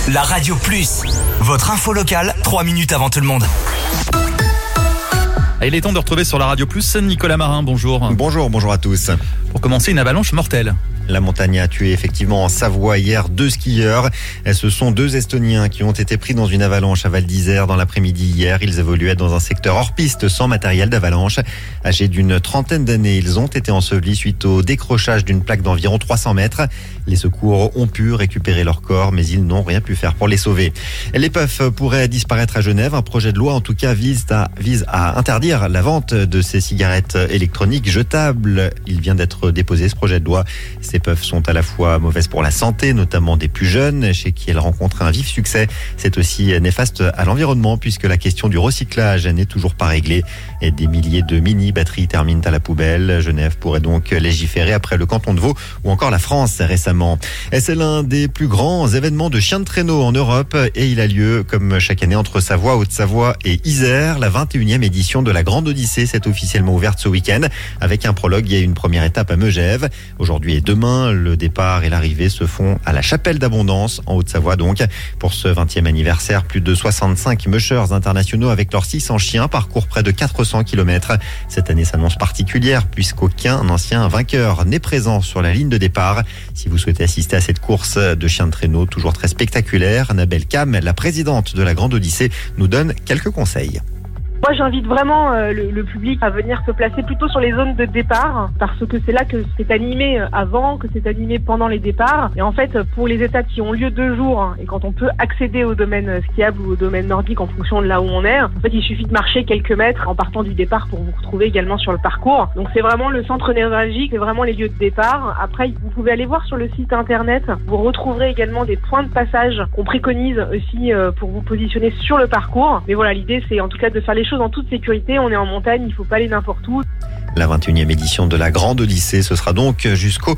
La Radio Plus, votre info locale, 3 minutes avant tout le monde. Il est temps de retrouver sur la Radio Plus Nicolas Marin, bonjour. Bonjour à tous. Pour commencer, une avalanche mortelle. La montagne a tué effectivement en Savoie hier 2 skieurs. Ce sont 2 Estoniens qui ont été pris dans une avalanche à Val d'Isère dans l'après-midi hier. Ils évoluaient dans un secteur hors piste sans matériel d'avalanche. Âgés d'une trentaine d'années, ils ont été ensevelis suite au décrochage d'une plaque d'environ 300 mètres. Les secours ont pu récupérer leurs corps, mais ils n'ont rien pu faire pour les sauver. Les puffs pourraient disparaître à Genève. Un projet de loi, en tout cas, vise à interdire la vente de ces cigarettes électroniques jetables. Il vient d'être déposé, ce projet de loi. Ces puffs sont à la fois mauvaises pour la santé, notamment des plus jeunes, chez qui elles rencontrent un vif succès. C'est aussi néfaste à l'environnement, puisque la question du recyclage n'est toujours pas réglée. Et des milliers de mini-batteries terminent à la poubelle. Genève pourrait donc légiférer après le canton de Vaud ou encore la France récemment. Et c'est l'un des plus grands événements de chiens de traîneau en Europe et il a lieu comme chaque année entre Savoie, Haute-Savoie et Isère. La 21e édition de la Grande Odyssée s'est officiellement ouverte ce week-end avec un prologue et une première étape à Megève. Aujourd'hui et demain, le départ et l'arrivée se font à la Chapelle d'Abondance en Haute-Savoie donc. Pour ce 20e anniversaire, plus de 65 mushers internationaux avec leurs 600 chiens parcourent près de 400 km. Cette année s'annonce particulière puisqu'aucun ancien vainqueur n'est présent sur la ligne de départ. Si vous souhaitez assister à cette course de chiens de traîneau toujours très spectaculaire, Annabelle Cam, la présidente de la Grande Odyssée, nous donne quelques conseils. Moi, j'invite vraiment le public à venir se placer plutôt sur les zones de départ parce que c'est là que c'est animé avant, que c'est animé pendant les départs. Et en fait, pour les étapes qui ont lieu 2 jours et quand on peut accéder au domaine skiable ou au domaine nordique en fonction de là où on est, en fait, il suffit de marcher quelques mètres en partant du départ pour vous retrouver également sur le parcours. Donc, c'est vraiment le centre névralgique, c'est vraiment les lieux de départ. Après, vous pouvez aller voir sur le site internet. Vous retrouverez également des points de passage qu'on préconise aussi pour vous positionner sur le parcours. Mais voilà, l'idée, c'est en tout cas de faire les choses en toute sécurité. On est en montagne, il ne faut pas aller n'importe où. La 21e édition de la Grande Odyssée, ce sera donc jusqu'au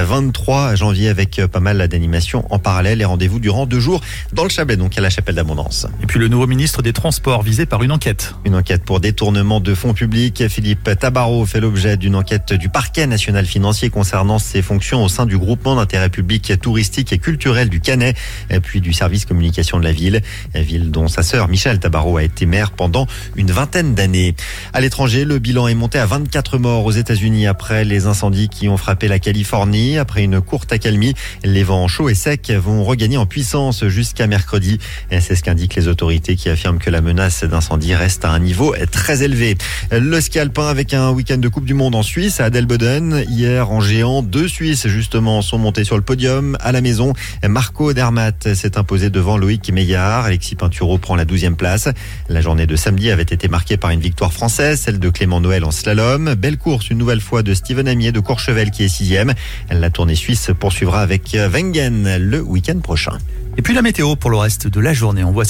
23 janvier avec pas mal d'animations en parallèle et rendez-vous durant 2 jours dans le Chablais, donc à la Chapelle d'Abondance. Et puis le nouveau ministre des Transports visé par une enquête. Une enquête pour détournement de fonds publics. Philippe Tabarot fait l'objet d'une enquête du parquet national financier concernant ses fonctions au sein du groupement d'intérêt public touristique et culturel du Canet, puis du service communication de la ville dont sa sœur Michèle Tabarot a été maire pendant une 20aine d'années. À l'étranger, le bilan est monté à 24 morts aux États-Unis après les incendies qui ont frappé la Californie. Après une courte accalmie, les vents chauds et secs vont regagner en puissance jusqu'à mercredi. Et c'est ce qu'indiquent les autorités qui affirment que la menace d'incendie reste à un niveau très élevé. Le ski alpin avec un week-end de Coupe du Monde en Suisse à Adelboden. Hier en géant, 2 Suisses justement sont montés sur le podium. À la maison, Marco Dermatt s'est imposé devant Loïc Meillard. Alexis Pinturo prend la 12e place. La journée de samedi avait été marquée par une victoire française, celle de Clément Noël en slalom. Belle course une nouvelle fois de Steven Amier de Courchevel qui est 6e. La tournée suisse poursuivra avec Wengen le week-end prochain. Et puis la météo pour le reste de la journée. On voit